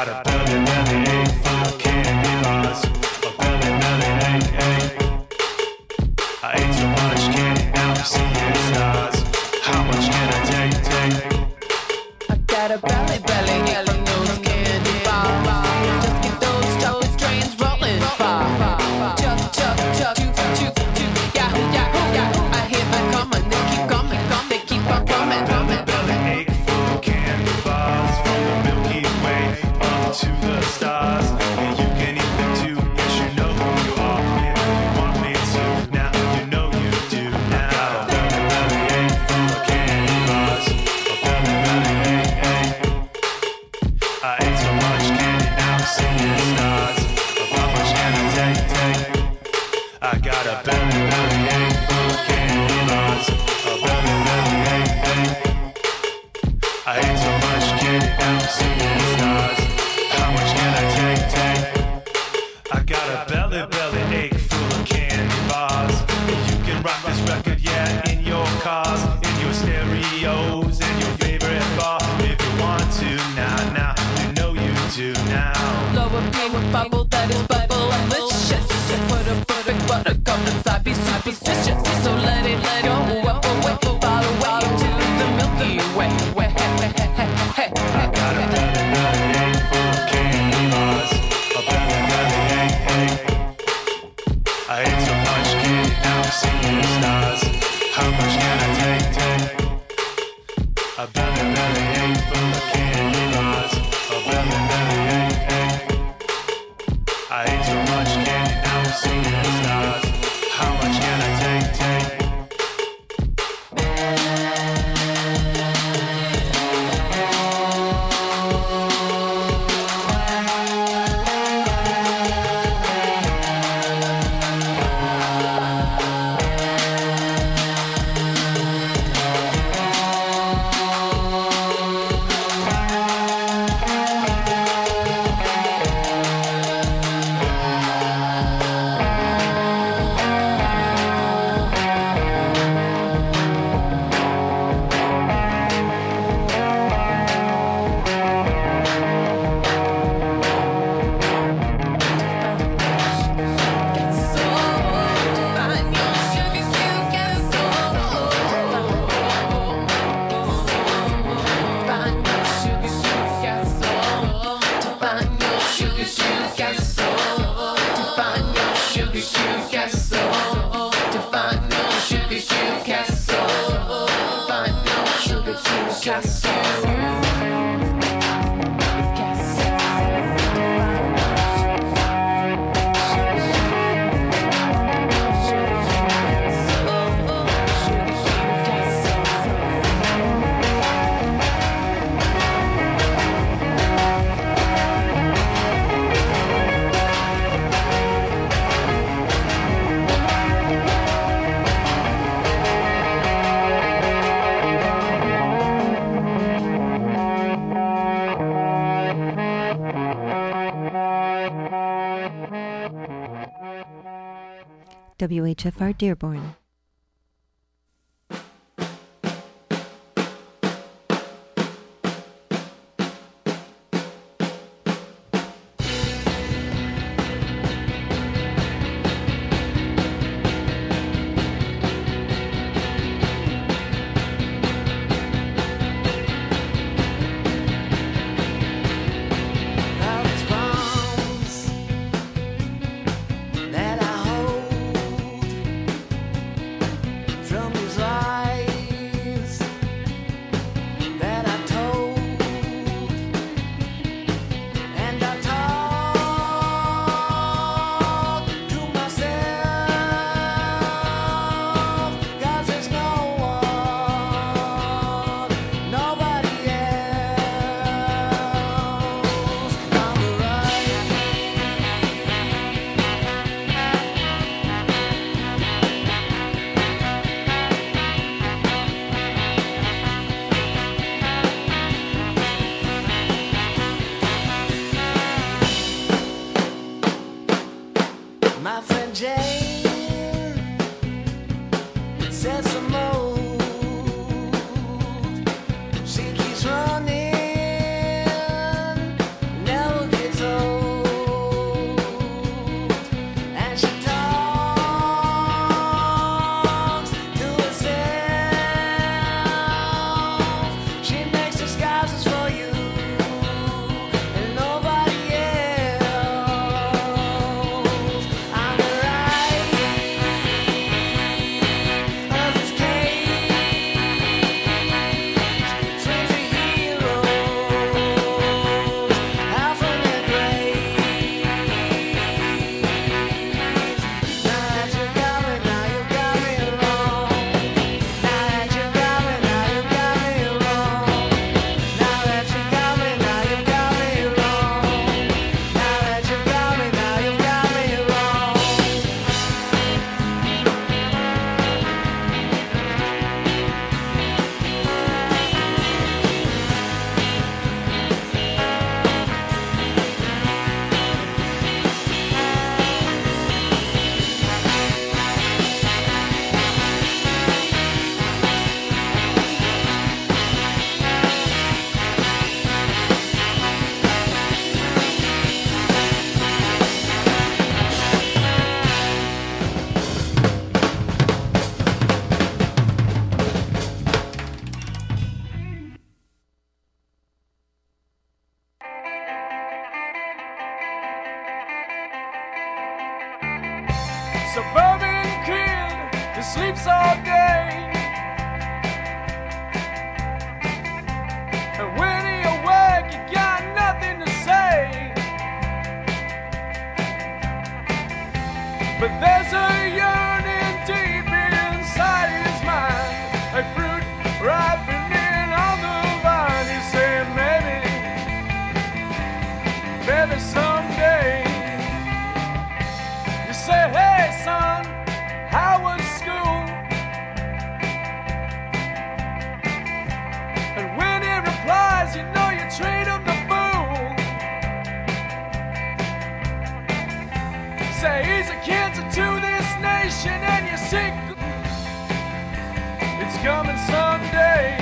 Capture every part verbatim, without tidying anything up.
got a belly, belly ache full of candy bars. A belly, belly ache, ache. I ate so much candy, now I'm seeing stars. How much can I take, take? I got a belly, belly ache from those candy bars. Just get those chocolate trains rolling far. Chuck, chuck, chuck, choop, choop, choop, yahoo, yahoo, yahoo. I hear them coming, they keep coming, coming, they keep on coming, coming. Belly ache full of candy bars from the Milky Way up to the stars. And you can eat them too, yes you know who you are. If you want me to, now you know you do. Now I got a belly, belly ache full of candy bars. A belly, belly ache, ache. I ate so much candy, now I'm seeing stars. How much can I take, take? I got a belly, belly ache full of candy bars. A belly, belly ache, ache. I ate so much candy, now I'm seeing stars. How much can I take, take? I got a belly, belly ache full of candy bars. You can rock this record, yeah, in your cars, in your stereos, in your favorite bar. If you want to, now, now, you know you do now. Blow a pink bubble that is bubble-licious. Put a perfect buttercup inside, be superstitious. So let it, let it go up away, far away to the Milky Way. I got a belly, belly ache full of candy bars. A belly, belly ache, ache. I ate so much candy, now I'm seeing stars. How much can I take, take? A belly, belly ache full of candy bars. A belly, belly ache, ache. I ate so much candy, now I'm seeing stars. How much can I take, take? W H F R Dearborn. That I hold coming someday.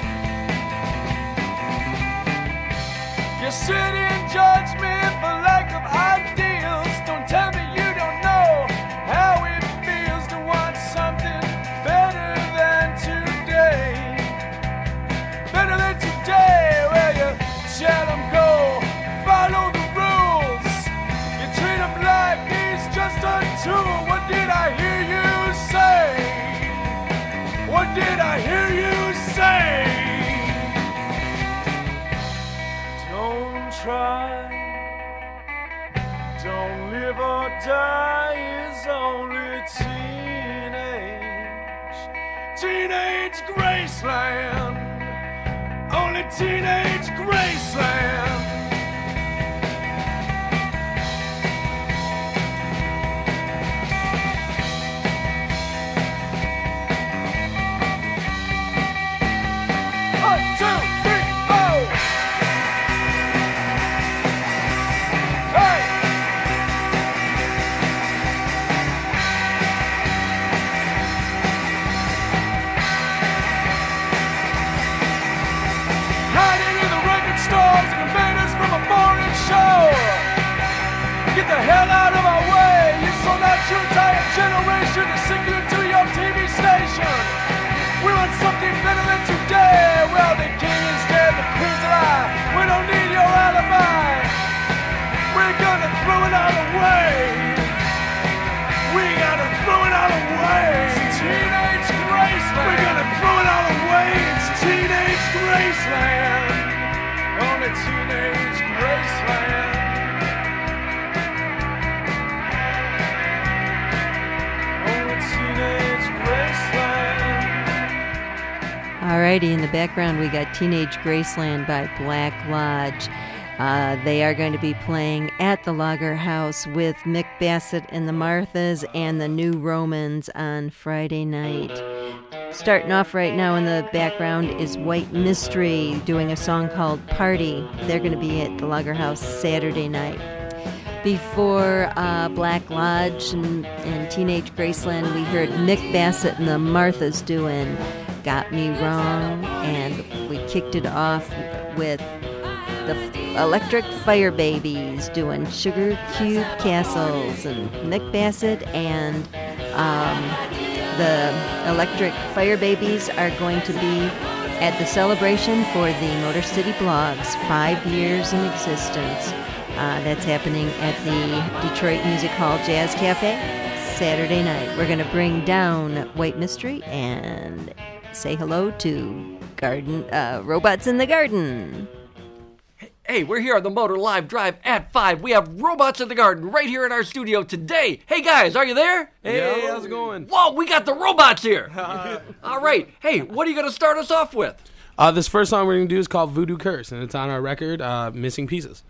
You sit in judgment for lack of ideals. Don't tell me you don't know how it feels to want something better than today. Better than today, where you tell them go, follow the rules. You treat them like he's just a tool. What did I hear you say? What did I hear you say? Don't try, don't live or die is only teenage, teenage Graceland, only teenage Graceland. One, two, three, four. Hey! Hiding in the record stores and invaders from a foreign show. Get the hell out of our way. You sold out your entire generation to sing you to your T V station. We want something better than today. Well, the king is dead, the queen's alive. We don't need your alibi. We're gonna throw it all away. We gotta throw it all away. It's teenage Graceland. We're gonna throw it all away. It's teenage Graceland. Only teenage Graceland. Only teenage Graceland. Alrighty, in the background we got Teenage Graceland by Black Lodge. Uh, they are going to be playing at the Lager House with Mick Bassett and the Marthas and the New Romans on Friday night. Starting off right now in the background is White Mystery doing a song called Party. They're going to be at the Lager House Saturday night. Before uh, Black Lodge and, and Teenage Graceland, we heard Mick Bassett and the Marthas doing Got Me Wrong, and we kicked it off with the Electric Fire Babies doing Sugar Cube Castles, and Mick Bassett and um, the Electric Fire Babies are going to be at the celebration for the Motor City Blogs, five years in existence. Uh, that's happening at the Detroit Music Hall Jazz Cafe Saturday night. We're going to bring down White Mystery and say hello to Garden uh, Robots in the Garden. Hey, we're here on the Motor Live Drive at five. We have Robots in the Garden right here in our studio today. Hey, guys, are you there? Hey, how's it going? Whoa, we got the robots here. All right. Hey, what are you going to start us off with? Uh, this first song we're going to do is called Voodoo Curse, and it's on our record, uh, Missing Pieces.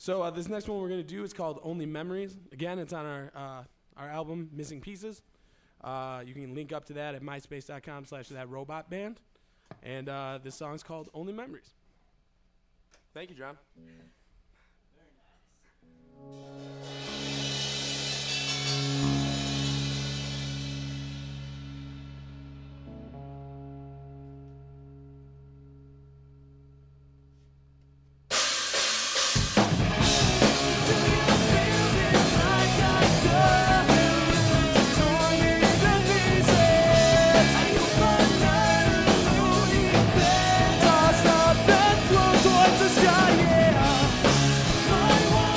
So uh, this next one we're gonna do is called "Only Memories." Again, it's on our uh, our album "Missing Pieces." Uh, you can link up to that at myspace dot com slash that robot band, and uh, this song's called "Only Memories." Thank you, John. Towards the sky, yeah.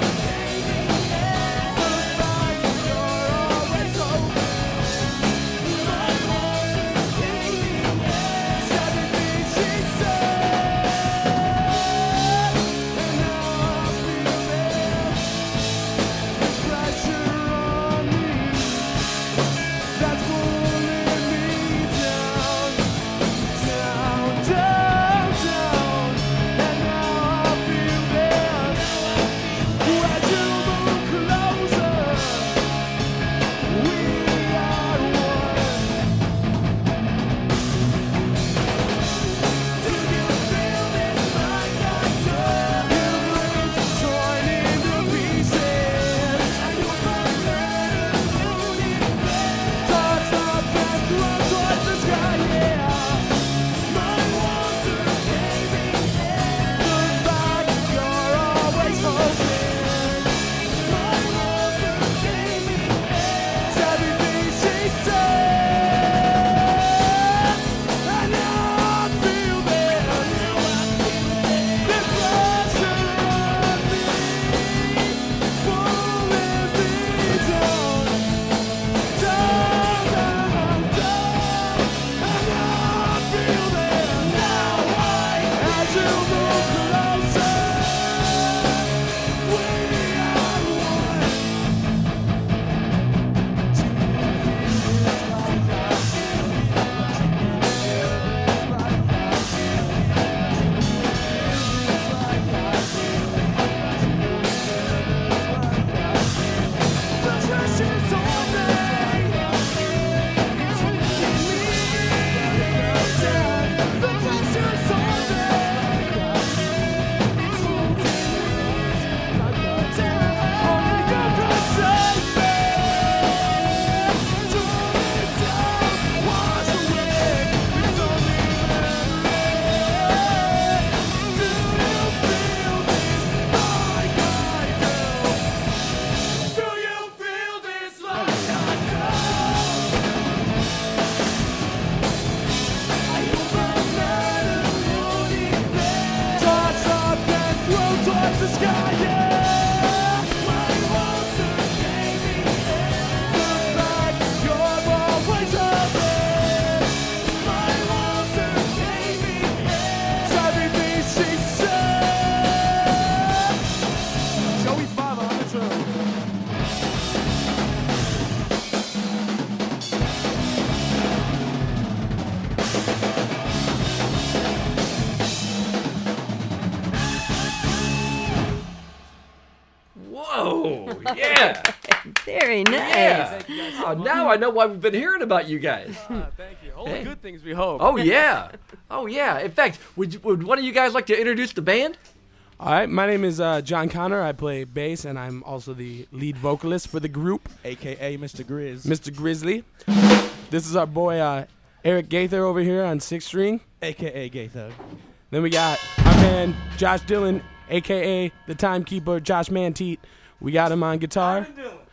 Whoa, yeah. Very nice. Yeah. Oh, now I know why we've been hearing about you guys. Uh, thank you. Only Hey. good things we hope. Oh, yeah. Oh, yeah. In fact, would, you- would one of you guys like to introduce the band? All right, my name is uh, John Connor. I play bass, and I'm also the lead vocalist for the group, A K A Mister Grizz. Mister Grizzly. This is our boy uh, Eric Gaither over here on sixth string. A K A Gay Thug. Then we got our man Josh Dillon, a k a the timekeeper, Josh Manteet. We got him on guitar.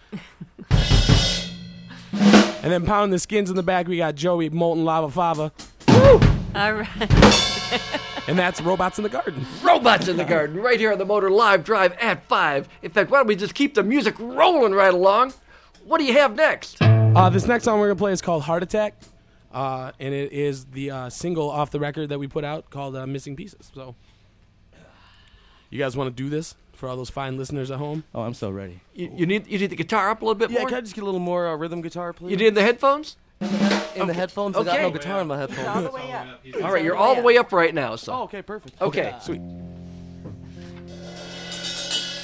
And then pounding the skins in the back, we got Joey Molten Lava Fava. All right. And that's Robots in the Garden. Robots in the Garden, right here on the Motor Live Drive at five. In fact, why don't we just keep the music rolling right along? What do you have next? Uh, this next song we're going to play is called Heart Attack. Uh, and it is the uh, single off the record that we put out called uh, Missing Pieces. So, you guys want to do this for all those fine listeners at home? Oh, I'm so ready. You, you need you need the guitar up a little bit Yeah, more? can I just get a little more uh, rhythm guitar, please? You need the headphones? in the headphones? I got Okay. no guitar in my All headphones. the way up. All right, you're all the way up right now. So Oh, okay, perfect. okay, sweet.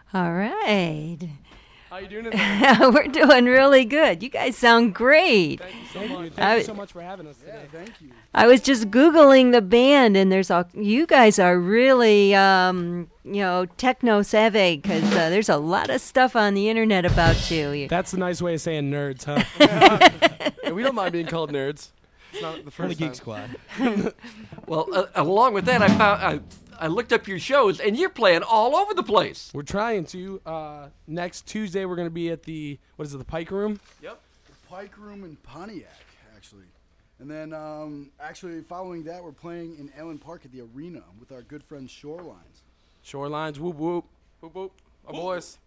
All right. How you doing today? We're doing really good. You guys sound great. Thank you so much. Thank I- you so much for having us today. Thank you. I was just Googling the band, and there's all, you guys are really, um, you know, techno savvy because uh, there's a lot of stuff on the internet about you. You- That's a nice way of saying nerds, huh? Yeah, we don't mind being called nerds. It's not the From the first Geek time. Squad. Well, uh, along with that, I found I, I looked up your shows, and you're playing all over the place. We're trying to. Uh, next Tuesday, we're going to be at the, what is it, the Pike Room? Yep. Pike Room in Pontiac, actually. And then, um, actually, following that, we're playing in Allen Park at the arena with our good friends Shorelines. Shorelines, whoop whoop. Whoop whoop. Our boys.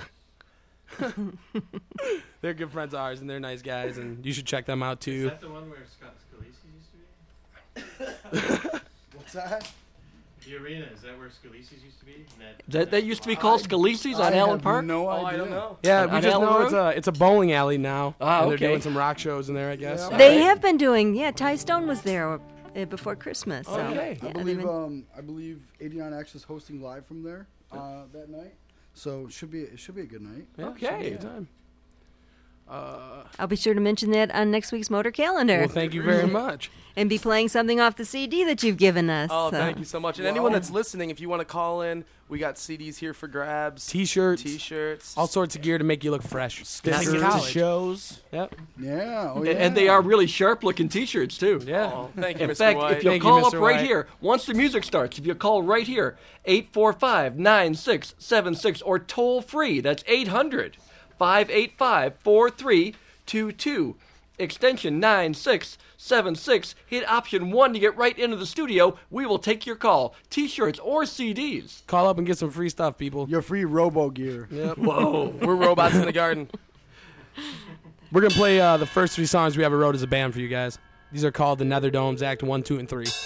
They're good friends of ours, and they're nice guys, and you should check them out too. Is that the one where Scott Scalise used to be? What's that? The arena, is that where Scalise's used to be? And that, That, that used to be called Scalise's on I Allen have Park? no Oh, idea. I don't know. Yeah, On- we on just Allen know Road? it's a it's a bowling alley now. Ah, and they're okay. doing some rock shows in there, I guess. Yeah. They Right. have been doing, yeah, Ty Stone was there uh, before Christmas. So, Okay. yeah, I they've believe been- um, I believe eighty-nine X is hosting live from there uh, that night. So it should be it should be a good night. Yeah, Okay. should be a good time. Uh, I'll be sure to mention that on next week's Motor Calendar well, thank you very much. and be playing something off the C D that you've given us. Oh, so. thank you so much. And anyone that's listening, if you want to call in, we got C Ds here for grabs. T-shirts, T-shirts. all sorts of gear to make you look fresh. Stickers Like to college. shows. Yep. Yeah, oh, A- yeah. And they are really sharp-looking T-shirts, too. Yeah. Oh, thank you, In Mister fact, White. if you'll Thank you, call up Mister right White. here, once the music starts, if you call right here, eight four five, nine six seven six, or toll free, that's eight hundred, five eight five, four three two two, extension nine six seven six, hit option one to get right into the studio. We will take your call, T-shirts or C Ds. Call up and get some free stuff, people. your free robo gear. Yep. Whoa. We're robots in the garden. We're gonna play uh, the first three songs we ever wrote as a band for you guys. These are called the Nether Domes Act One, Two, and Three.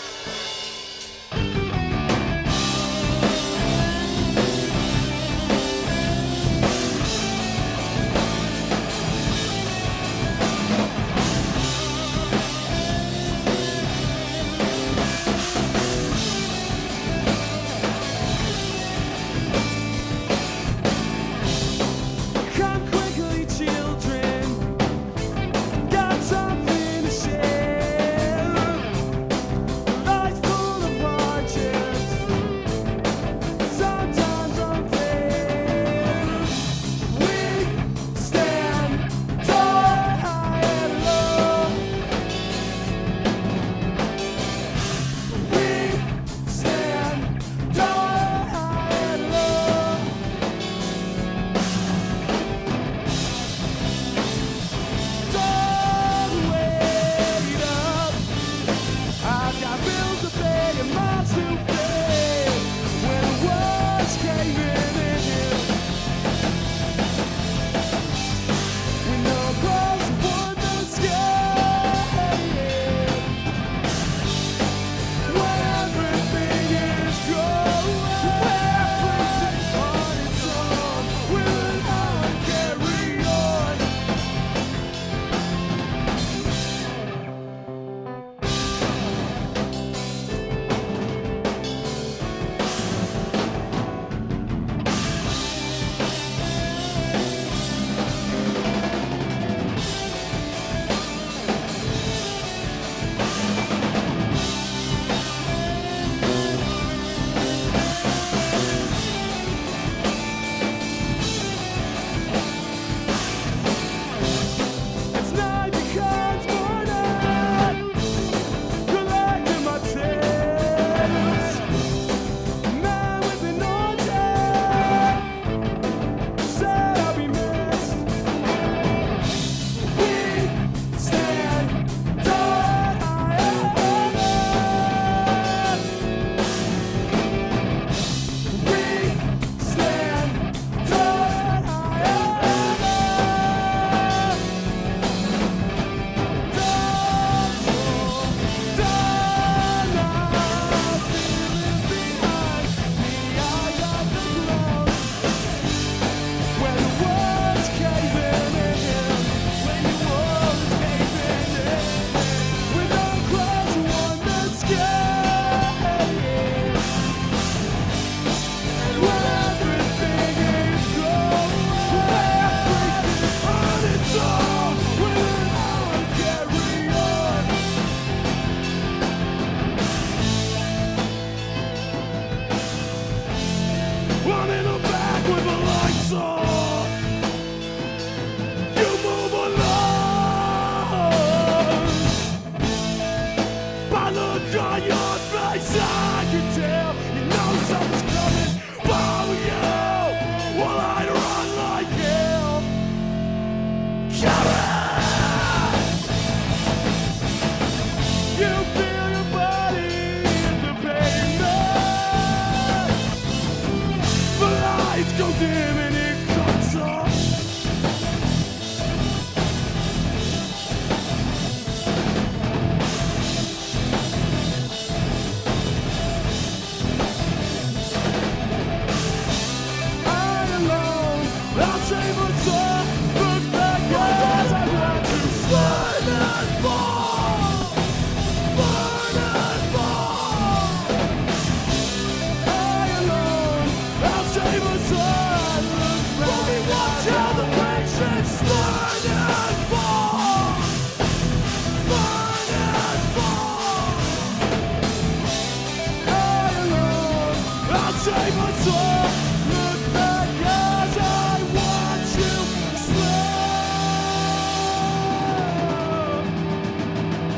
Thank lights go dim and it cuts off. I alone, I'll save a time. Look back as I want to burn and fall, burn and fall. I alone, I'll save a time. Look back as I the patience burn and fall, burn and fall. I alone, I'll save a time. Look back as I watch you slip.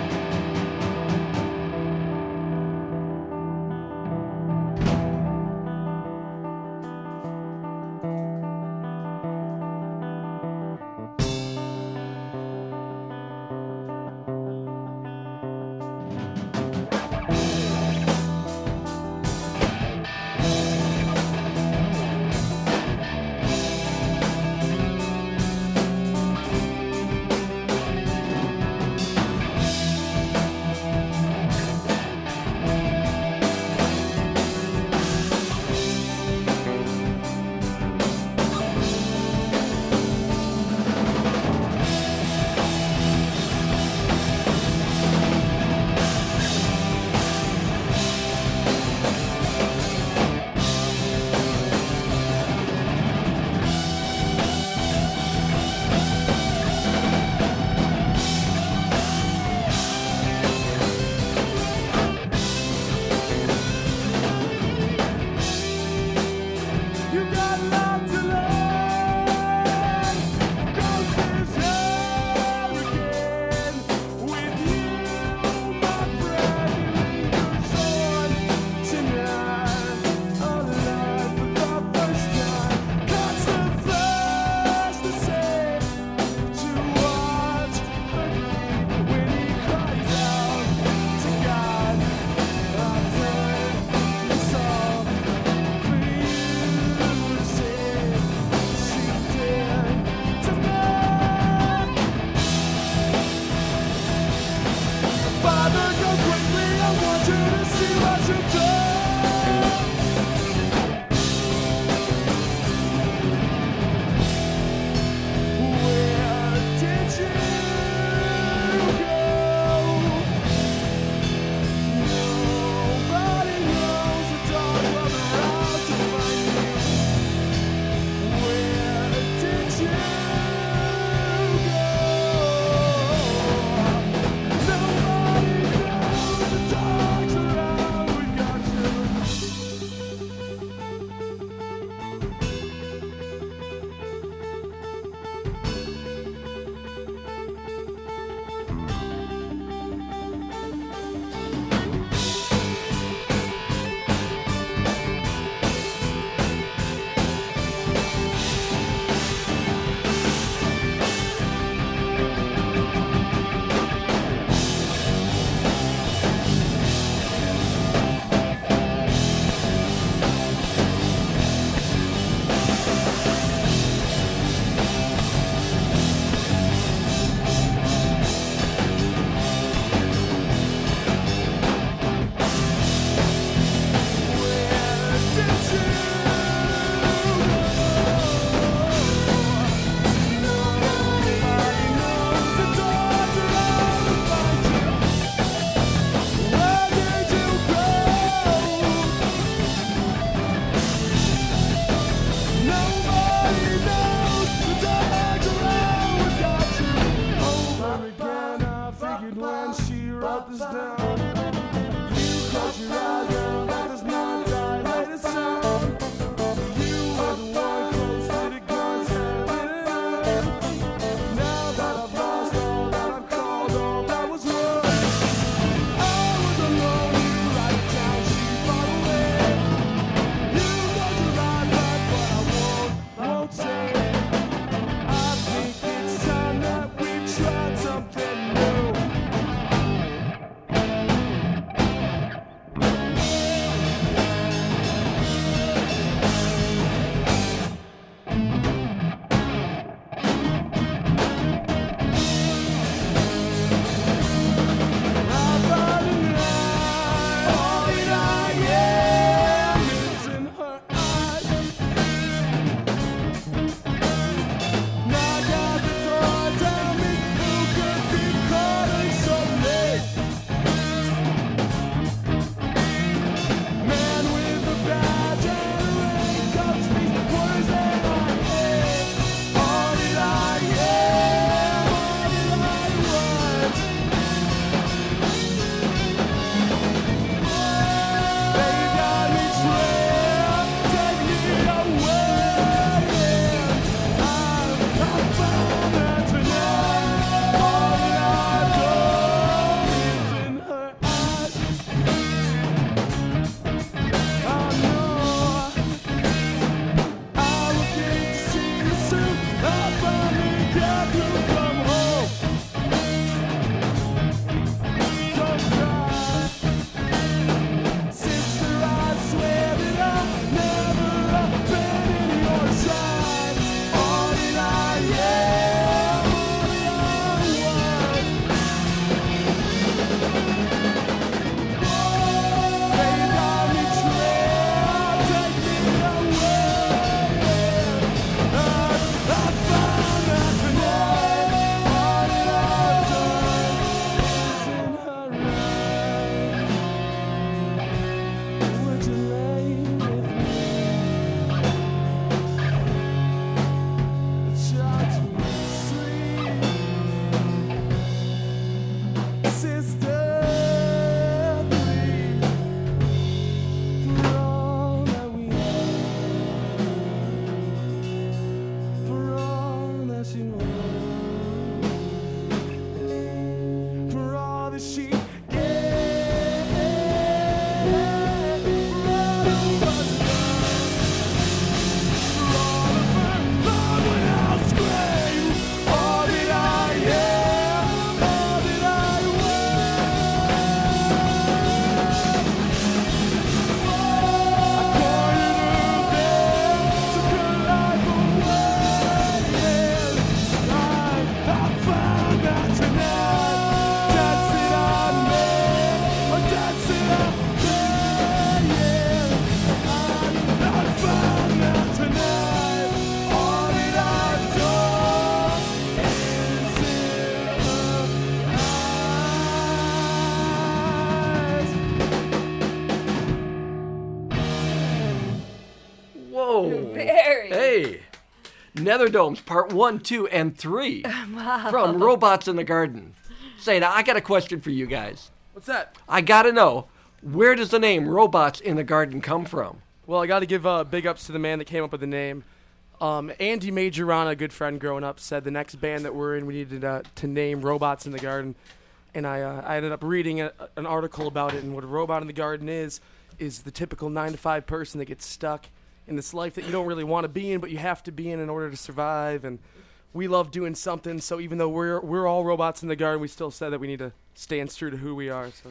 Oh. Very. Hey. Netherdomes, part one, two, and three. Wow. From Robots in the Garden. Say, now, I got a question for you guys. What's that? I gotta know, where does the name Robots in the Garden come from? Well, I got to give uh, big ups to the man that came up with the name. Um, Andy Majorana, a good friend growing up, said the next band that we're in, we needed uh, to name Robots in the Garden. And I, uh, I ended up reading a, an article about it, and what a robot in the garden is, is the typical nine to five person that gets stuck in this life that you don't really want to be in, but you have to be in in order to survive. And we love doing something, so even though we're we're all robots in the garden, we still said that we need to stand true to who we are. So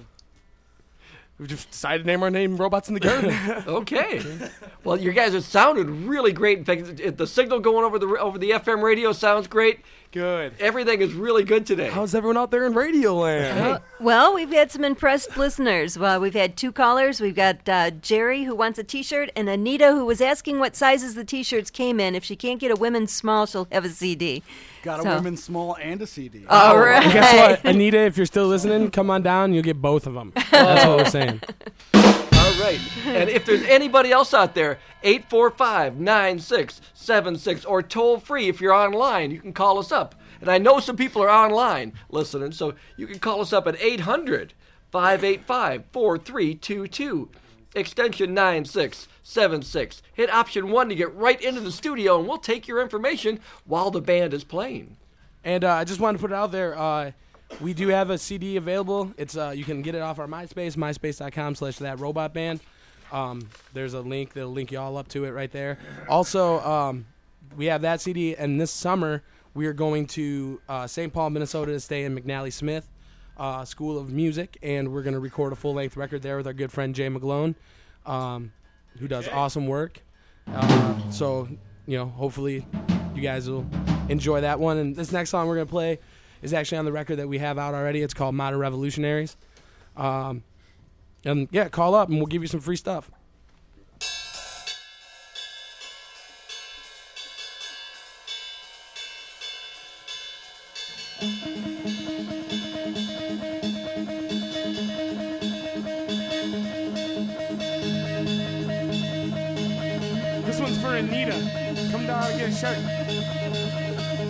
we've just decided to name our name Robots in the Garden. Okay. Well, you guys, it sounded really great. In fact, it, the signal going over the over the F M radio sounds great. Good. Everything is really good today. How's everyone out there in Radio Land? Well, well, we've had some impressed listeners. Well, we've had two callers. We've got uh, Jerry, who wants a T-shirt, and Anita, who was asking what sizes the T-shirts came in. If she can't get a women's small, she'll have a C D. Got a So- women's small and a C D. All right. Guess what, Anita? If you're still listening, come on down. You'll get both of them. That's what we're saying. All right. And if there's anybody else out there, eight four five, nine six seven six, or toll free if you're online, you can call us up. And I know some people are online listening, so you can call us up at eight hundred, five eight five, four three two two, extension nine six seven six. Hit option one to get right into the studio, and we'll take your information while the band is playing. And uh, I just wanted to put it out there. Uh, we do have a C D available. It's uh, you can get it off our MySpace, myspace.com slash that robot band. Um, there's a link that'll link you all up to it right there. Also, um, we have that C D, and this summer we are going to uh, Saint Paul, Minnesota to stay in McNally Smith uh, School of Music, and we're going to record a full-length record there with our good friend Jay McGlone, um, who does awesome work. Uh, so, you know, hopefully you guys will enjoy that one. And this next song we're going to play is actually on the record that we have out already. It's called Modern Revolutionaries. Um, and, yeah, call up, and we'll give you some free stuff. This one's for Anita. Come down and get a shirt.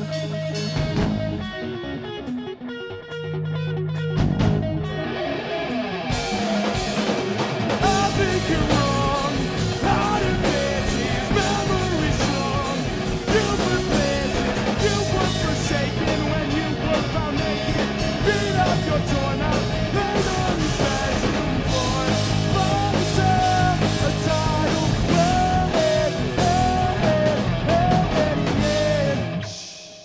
I think you're wrong. Out of bitches, memories strong. You were places, you were forsaken when you were found naked. Beat up your torn out, laid on your bedroom floor. Find yourself a title. Well, it, well, it, well, it, yeah.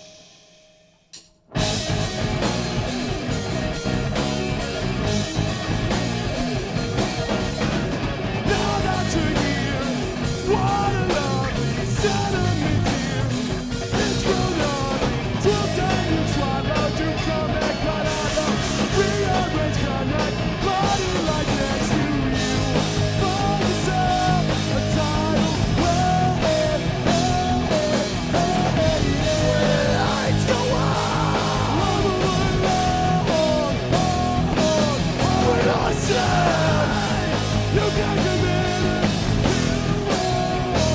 Now that you're here, what a love, sentiment here. It's grown up, till time you swallowed, you come back, cut out of rearrange connect, body like next to you. Find yourself a title, well, hey, hey, hey, hey, yeah. Lights go on, love will on, on, on, when I said, you can't commit it, you won't.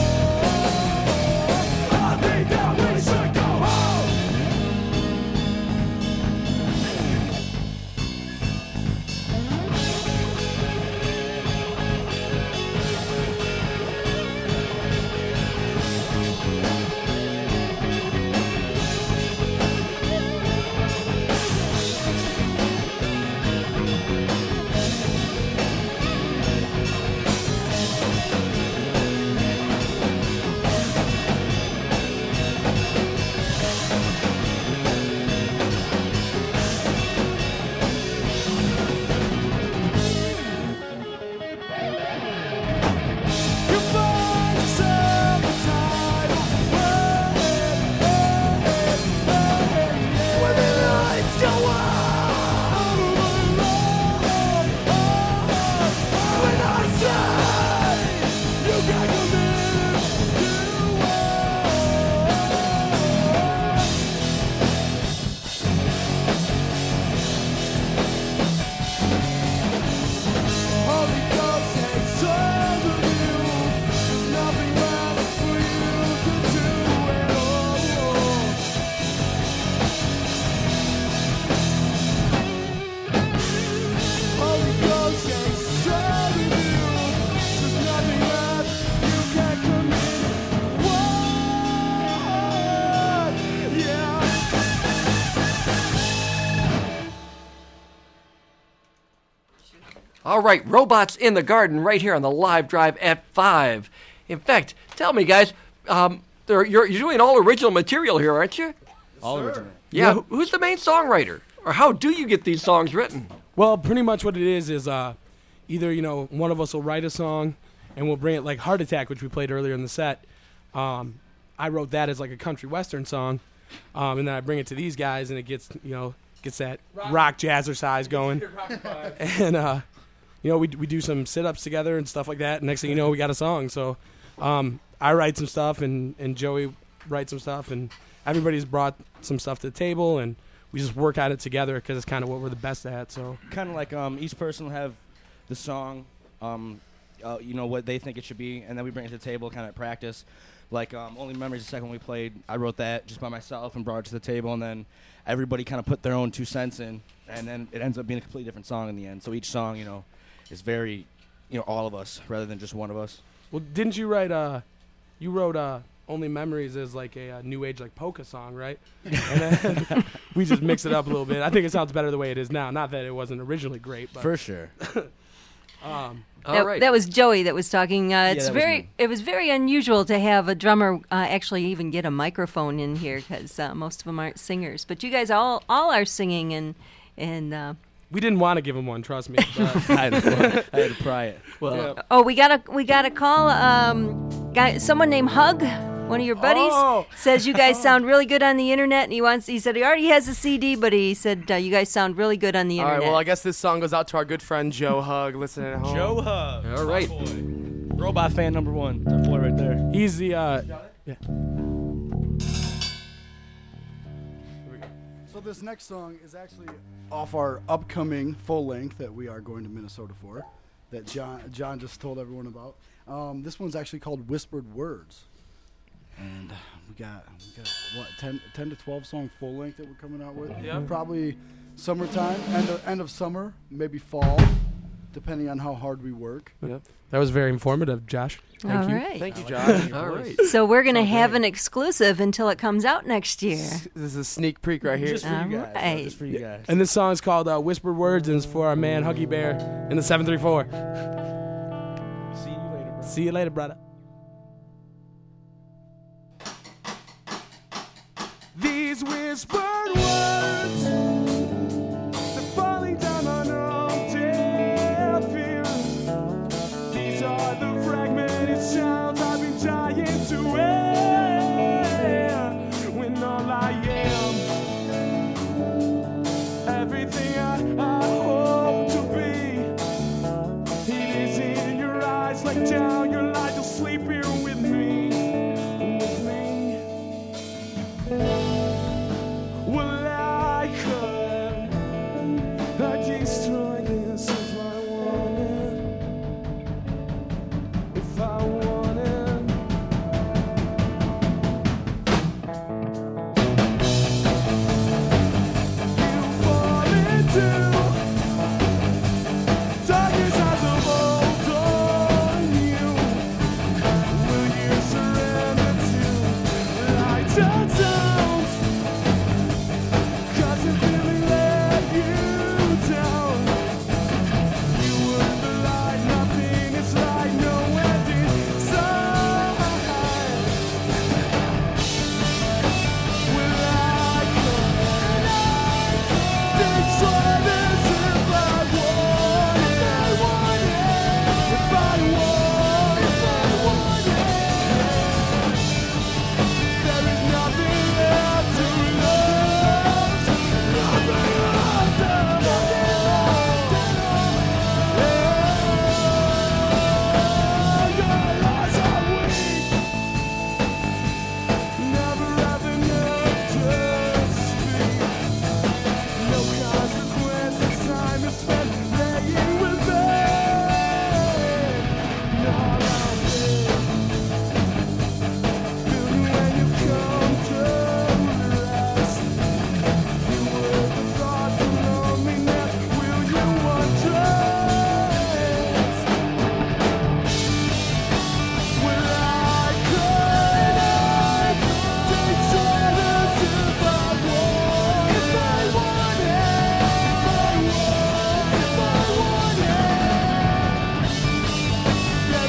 All right, Robots in the Garden right here on the live drive at five. In fact, tell me, guys, um, you're, you're doing all original material here, aren't you? All original. Yeah, who- who's the main songwriter? Or how do you get these songs written? Well, pretty much what it is is uh, either, you know, one of us will write a song and we'll bring it like Heart Attack, which we played earlier in the set. Um, I wrote that as like a country western song, um, and then I bring it to these guys and it gets, you know, gets that rock, rock jazzercise going. and, uh, you know, we, we do some sit-ups together and stuff like that. And next thing you know, we got a song. So um, I write some stuff and, and Joey writes some stuff, and everybody's brought some stuff to the table, and we just work at it together because it's kind of what we're the best at. So kind of like um, each person will have the song, um, uh, you know, what they think it should be, and then we bring it to the table, kind of practice. Like um, Only Memories, the second one we played, I wrote that just by myself and brought it to the table, and then everybody kind of put their own two cents in, and then it ends up being a completely different song in the end. So each song, you know, is very, you know, all of us rather than just one of us. Well, didn't you write, uh, you wrote uh, Only Memories as like a, uh new age like polka song, right? And then we just mix it up a little bit. I think it sounds better the way it is now. Not that it wasn't originally great, but For sure. um, All That, right. that was Joey that was talking. Uh, it's that was very, me. it was very unusual to have a drummer uh, actually even get a microphone in here because uh, most of them aren't singers. But you guys all, all are singing, and and uh, we didn't want to give him one, trust me. But, I, had to, I had to pry it. well, yeah. oh, we got a we got a call. Um, guy, someone named Hug, one of your buddies, Oh. says you guys sound really good on the internet, and he wants. He said he already has a C D, but he said uh, you guys sound really good on the All internet. right, well, I guess this song goes out to our good friend Joe Hug, listening at home. Joe Hug. all right. Robot fan number one. That boy right there. He's the, uh, yeah. So this next song is actually off our upcoming full length that we are going to Minnesota for, that John John just told everyone about. Um, this one's actually called Whispered Words, and we got we got what ten, ten to twelve song full length that we're coming out with. Yeah. Probably summertime, end of, end of summer, maybe fall, depending on how hard we work. Yep. That was very informative, Josh. Thank all you. right. Thank you, Josh. All right. So we're gonna have an exclusive until it comes out next year. This is a sneak peek right here. Just for you guys. All right. Just for you guys. And this song is called uh, Whispered Words, and it's for our man Huggy Bear in the seven three four. See you later, bro. See you later, brother. These whispered words, they're falling down on our deaf ears. These are the fragmented sounds I've been trying to hear. When all I am, everything I, I hope to be, it is in your eyes. Lay down your light to sleep here with me, with me. Well, I could, I destroy this if I wanted, if I wanted. You fall into darkness as of old on you. Will you surrender to light and sound? 'Cause if really let you down, you were the light, nothing is like no ending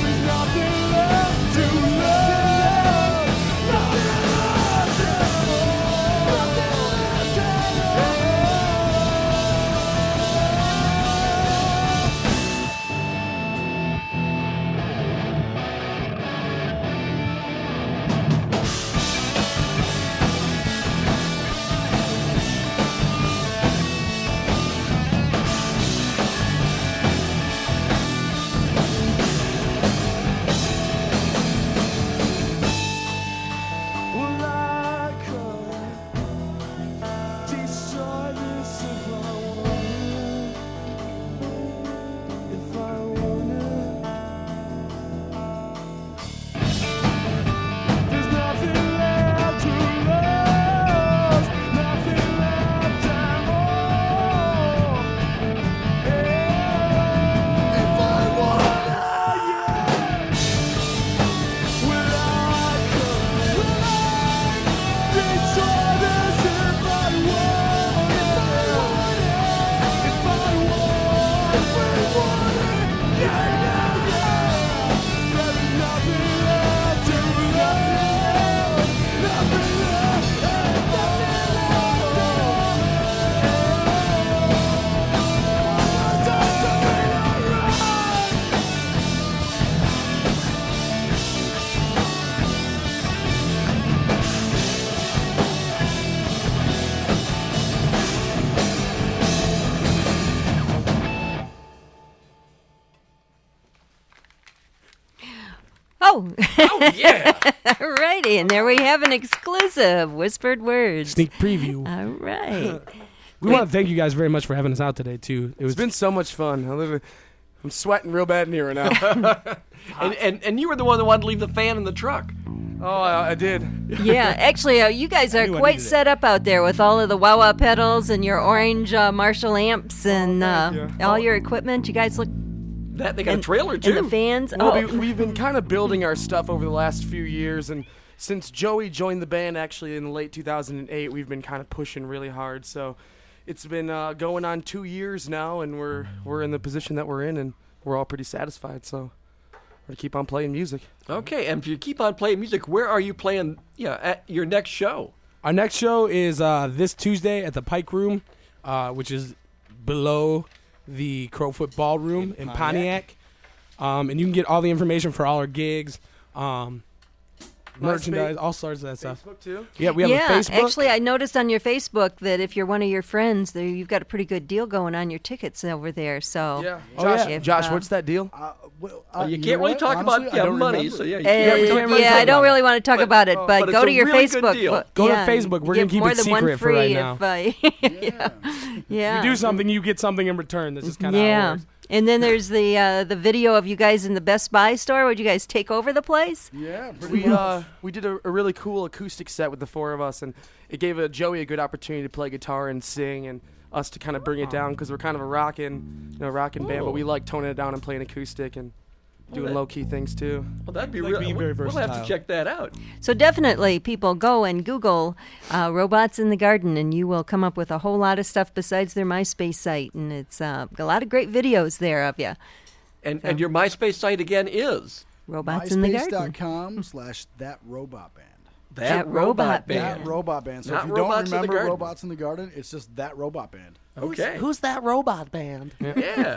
Oh. Oh, yeah. All righty, and there we have an exclusive Whispered Words. Sneak preview. All right. We want to thank you guys very much for having us out today, too. It was It's been so much fun. I live. I'm sweating real bad in here right now. and, and and you were the one that wanted to leave the fan in the truck. Oh, I, I did. Yeah, actually, uh, you guys are knew I quite needed it. set up out there with all of the wah wah pedals and your orange uh, Marshall amps and uh, you. all your equipment. You guys look. That they got and, a trailer and too. the fans. Well, oh. we, we've been kind of building our stuff over the last few years, and since Joey joined the band actually in late two thousand eight, we've been kind of pushing really hard. So it's been uh, going on two years now, and we're we're in the position that we're in, and we're all pretty satisfied. So we're gonna keep on playing music. Okay, and if you keep on playing music, where are you playing? Yeah, at your next show. Our next show is uh, this Tuesday at the Pike Room, uh, which is below the Crowfoot Ballroom in Pontiac. Um, and you can get all the information for all our gigs, um, merchandise, all sorts of that stuff. Facebook too. Yeah, we have yeah, a Facebook. actually, I noticed on your Facebook that if you're one of your friends, there you've got a pretty good deal going on your tickets over there. So, Yeah, Oh, Josh. yeah. If, Josh, uh, what's that deal? Uh, well, Well, uh, you know can't really what? talk Honestly, about I yeah, don't money, remember. so yeah. You Uh, can't really talk about yeah, I it. don't really want to talk But- about it, oh, but, but go it's to a your really good Facebook. deal. but- Go to yeah, Facebook. We're you gonna get keep more it than one secret for free right if, uh, yeah. yeah. You do something, you get something in return. This is kind of how it Yeah. works. And then there's the uh, the video of you guys in the Best Buy store. Would you guys take over the place? Yeah, pretty We much. uh we did a, a really cool acoustic set with the four of us, and it gave uh, Joey a good opportunity to play guitar and sing, and us to kind of bring it down because we're kind of a rockin', you know, rockin' band, but we like toning it down and playing acoustic and doing that- low key things too. Well, that'd be Like real. being We'll, very we'll have to versatile. check that out. So definitely, people go and Google uh, "Robots in the Garden," and you will come up with a whole lot of stuff besides their MySpace site, and it's uh, a lot of great videos there of you. And and your MySpace site again is Robots in the Garden. MySpace.com slash that robot band. that, That Robot band. That robot band. So Not if you don't Robots in the remember Garden. Robots in the Garden, it's just that robot band. Okay. Who's that robot band? Yeah.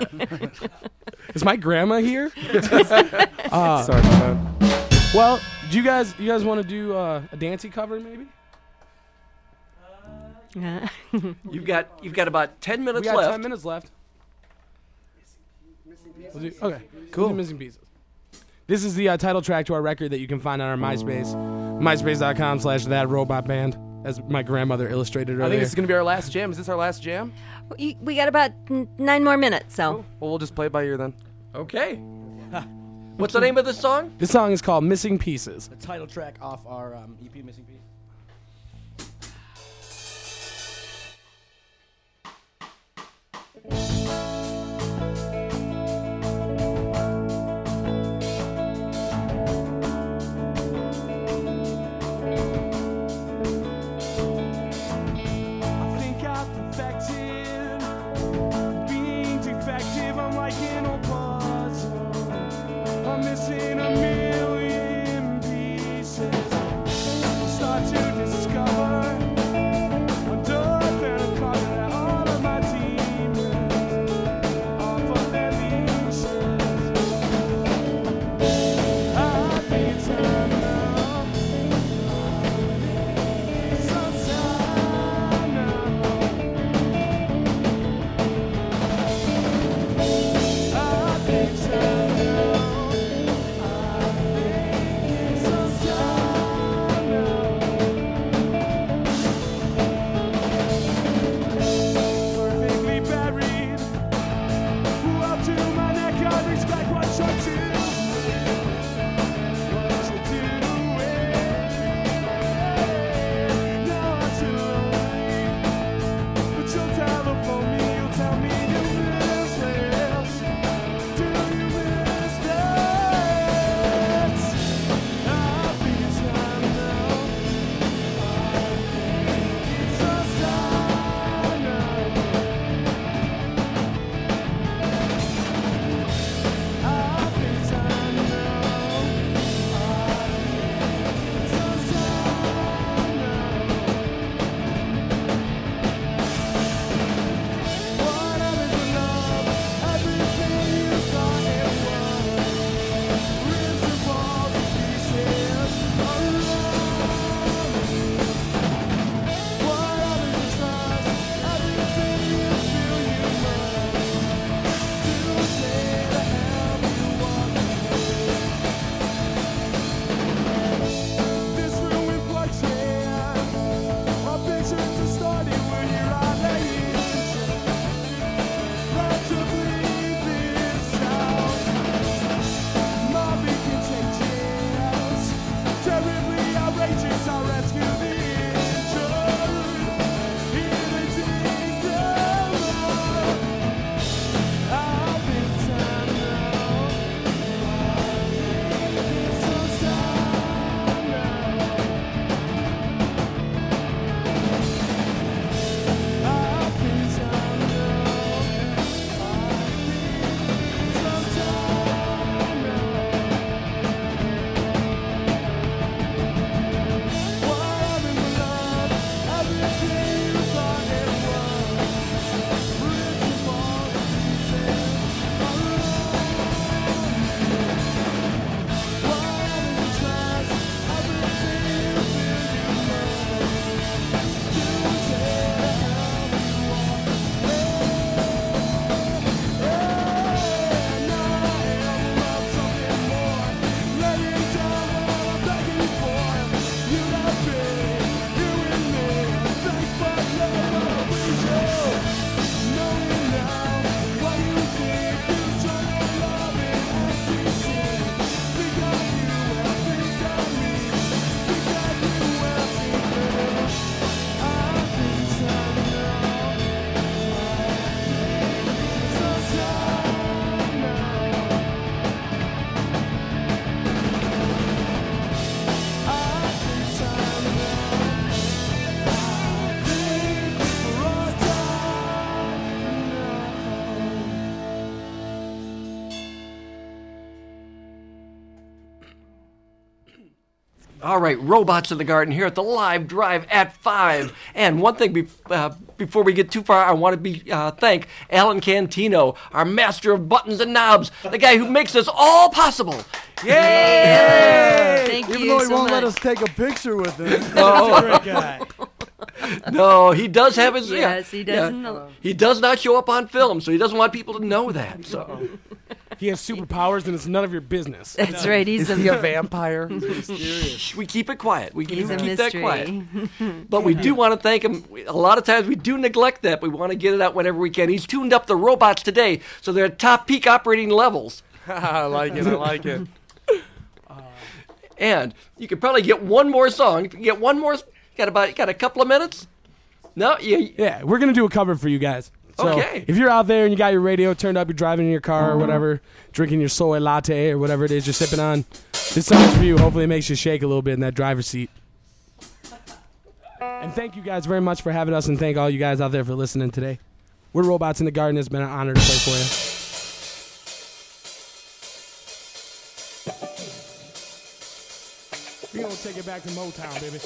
Is my grandma here? uh, Sorry about that. well, do you guys you guys want to do uh, a dancey cover maybe? Yeah. you've got you've got about ten minutes We got left. ten minutes left. We'll do- okay, Cool. We'll do Missing Pieces. This is the uh, title track to our record that you can find on our MySpace, myspace.com slash that robot band, as my grandmother illustrated I earlier. think this is gonna be our last jam. Is this our last jam? You- we got about n- nine more minutes, so. Well, we'll just play it by ear then. Okay. What's the name of this song? This song is called Missing Pieces. The title track off our um, E P, Missing Piece. I think I've perfected being defective. I'm like an old puzzle. I'm missing us in a million pieces. Start to discover under the carpet that all of my demons are for their leashes. I've been time now. Some time now. I've been time now. Some time now. Perfectly buried, up to my neck. I respect what you do. What you do, now I'm still lonely, but you'll telephone me. You'll tell me you miss this. Do you miss this? I've been time now. Some time now. I've been time now. Some time now. What happened to love? Everything you thought it was. Rips and falls to pieces alone. What happened to trust? Everything you feel you must do. Say the hell you want to do. This room in Portland, our pictures are starting when you're out laying. Love to breathe this out. Mobbing contagious, terribly outrageous. I'll rescue the injured. Even take them on. I've been time now. Some time now. I've been time now. Some time now. What happened to love? Everything you thought it was. Ripped and falls to pieces alone. What happened to trust? Everything you feel you must do. Say the hell you want to say. Now I am love something more. Laying down what I'm begging for. You love me, you and me. Thank for love, we do. Knowing now what you think. You turn your love in empty sin. Think of you and think of me. Think of you everywhere. I've been time now. Some time now. I've been time now. Think for all time All right, Robots in the Garden here at the live drive at five. And one thing be- uh, before we get too far, I want to be uh, thank Alan Cantino, our master of buttons and knobs, the guy who makes this all possible. Yay! Thank Even you though he so won't let much. us take a picture with him. No. He's a great guy. No, he does have his. Yes, yeah, he doesn't. yeah. He does not show up on film, so he doesn't want people to know that. So He has superpowers, and it's none of your business. That's right. He's Is a, he a vampire? Shh, we keep it quiet. We he's we a keep that mystery. quiet. But we do want to thank him. A lot of times we do neglect that. We want to get it out whenever we can. He's tuned up the robots today, so they're at top peak operating levels. I like it. I like it. And you could probably get one more song. If you get one more, got about got a couple of minutes. No, you, Yeah, we're gonna do a cover for you guys. So Okay. if you're out there and you got your radio turned up, you're driving in your car or whatever, drinking your soy latte or whatever it is you're sipping on, this song's for you. Hopefully it makes you shake a little bit in that driver's seat. And thank you guys very much for having us, and thank all you guys out there for listening today. We're Robots in the Garden. It's been an honor to play for you. We gonna take it back to Motown, baby.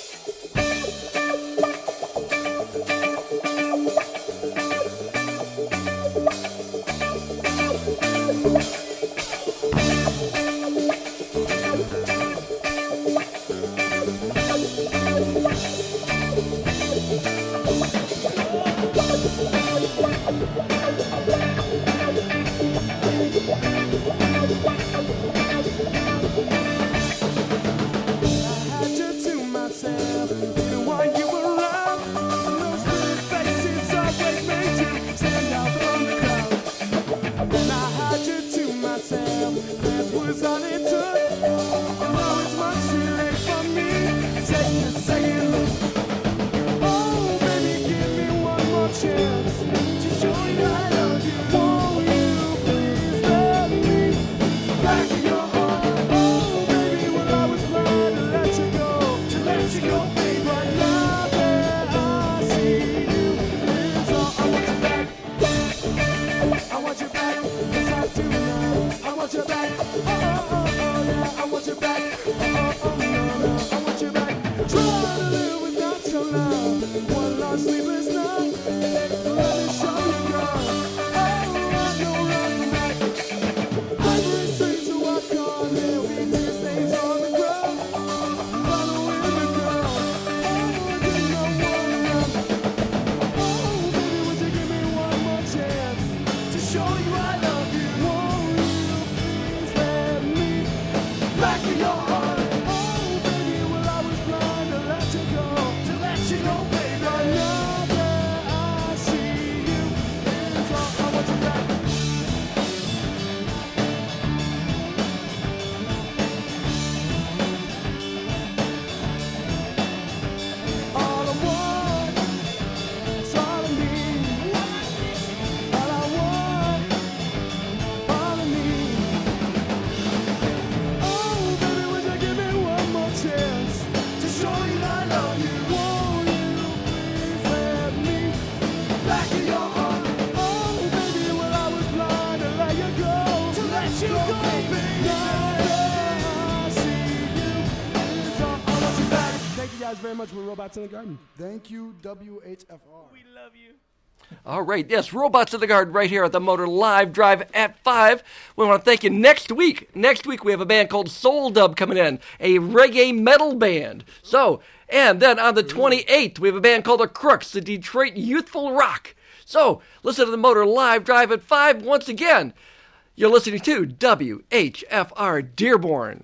Very much with Robots in the Garden. Thank you, W H F R. We love you. All right, yes, Robots in the Garden right here at the Motor Live Drive at five. We want to thank you next week. Next week we have a band called Soul Dub coming in, a reggae metal band. So, and then on the twenty-eighth we have a band called The Crooks, the Detroit Youthful Rock. So, listen to the Motor Live Drive at five once again. You're listening to W H F R Dearborn.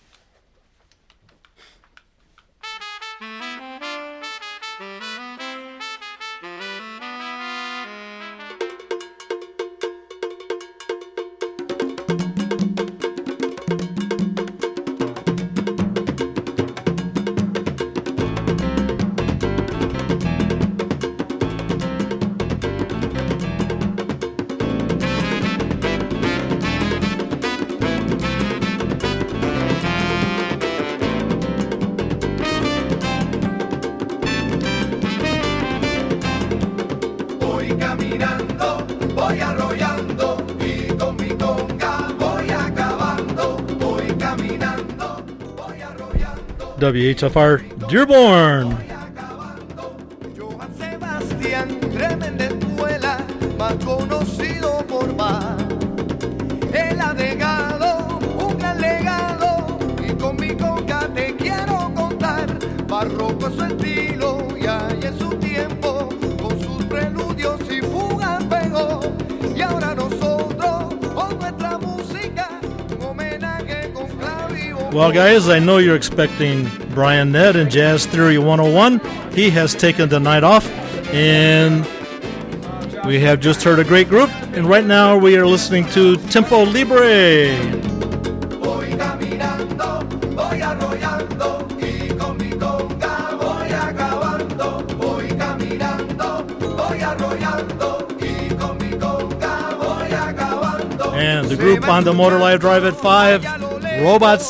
W H F R Dearborn. Johann Sebastián Tremendenzuela, más conocido por Bach. Él ha dejado un gran legado y con mi conga te quiero contar. Barroco es su estilo y ahí en su tiempo con sus preludios y fugas pegó. Y ahora nosotros con nuestra música un homenaje con clave. Well, guys, I know you're expecting Brian Ned and Jazz Theory one oh one. He has taken the night off, and we have just heard a great group. And right now we are listening to Tempo Libre. Voy caminando, voy arrollando y con mi conga voy acabando. Voy caminando, voy arrollando y con mi conga voy acabando. And the group on the Motor Live Drive at five, Robots